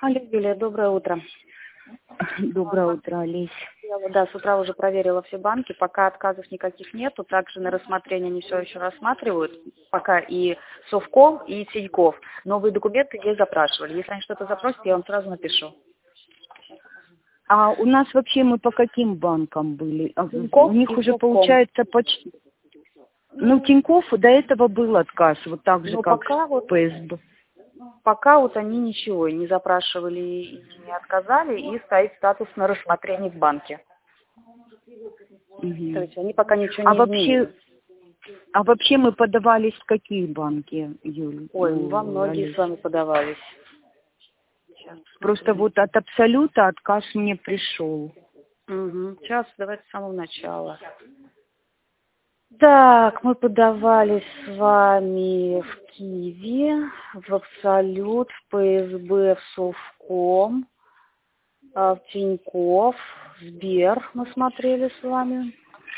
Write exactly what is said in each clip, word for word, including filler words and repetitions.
Алло, Юлия, доброе утро. Доброе утро, Олесь. Я вот, да, с утра уже проверила все банки, пока отказов никаких нету, также на рассмотрение они все еще рассматривают, пока и Совком, и Тинькофф. Новые документы ей запрашивали. Если они что-то запросят, я вам сразу напишу. А у нас вообще мы по каким банкам были? А Тинькофф у них и уже Совком. получается почти... Ну, Тинькофф до этого был отказ, вот так же, Но как пока вот, ПСБ. пока вот они ничего не запрашивали и не отказали, и стоит статус на рассмотрении в банке. Мгм. То есть они пока ничего А не изменили. вообще, а вообще мы подавались в какие банки, Юль? Ой, Ну, во многие Олесь. с вами подавались. Сейчас Просто вот от Абсолюта отказ мне пришел. Угу. Сейчас давайте с самого начала. Так, мы подавались с вами в Киви, в Абсолют, в ПСБ, в Совком, а, в Тинькофф, в Сбер мы смотрели с вами.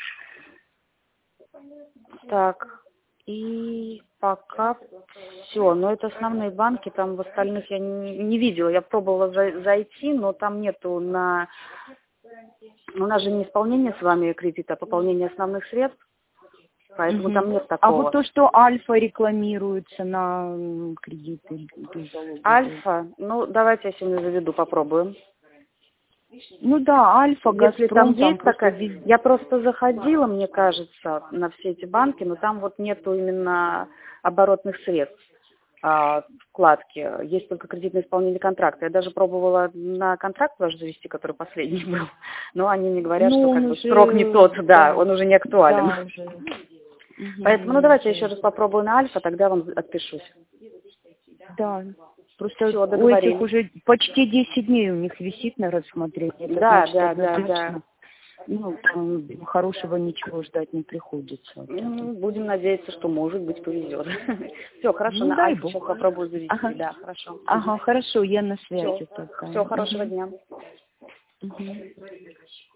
Так, и пока все. Но это основные банки, там в остальных я не, не видела. Я пробовала за- зайти, но там нету на... У нас же не исполнение с вами кредита, а пополнение основных средств. Поэтому Мгм. там нет А такого. вот то, что Альфа рекламируется на м, кредиты без залога. Альфа, ну давайте я сегодня заведу, попробуем. Ну да, Альфа, Если там Газпром, там есть просто такая... везде. Я просто заходила, мне кажется, на все эти банки, но там вот нету именно оборотных средств а, вкладки. Есть только кредитное исполнение контракта. Я даже пробовала на контракт ваш завести, который последний был, но они мне говорят, Ну, что он как бы уже, срок не тот, да, да, он уже не актуален. да, уже. Поэтому, ну Мгм. давайте я еще раз попробую на Альфа, тогда вам отпишусь. Да, просто Все, у этих договорились. уже почти десять дней у них висит на рассмотрении. Это Да, значит, да, да, да. однозначно, ну, там хорошего ничего ждать не приходится. Вот это. Ну, будем надеяться, что, может быть, повезет. Все, хорошо, Ну, на дай Альфа сейчас бог. попробую завести. Ага, Да, хорошо. ага, хорошо, я на Все, связи только. все, хорошего Мгм. дня. Мгм.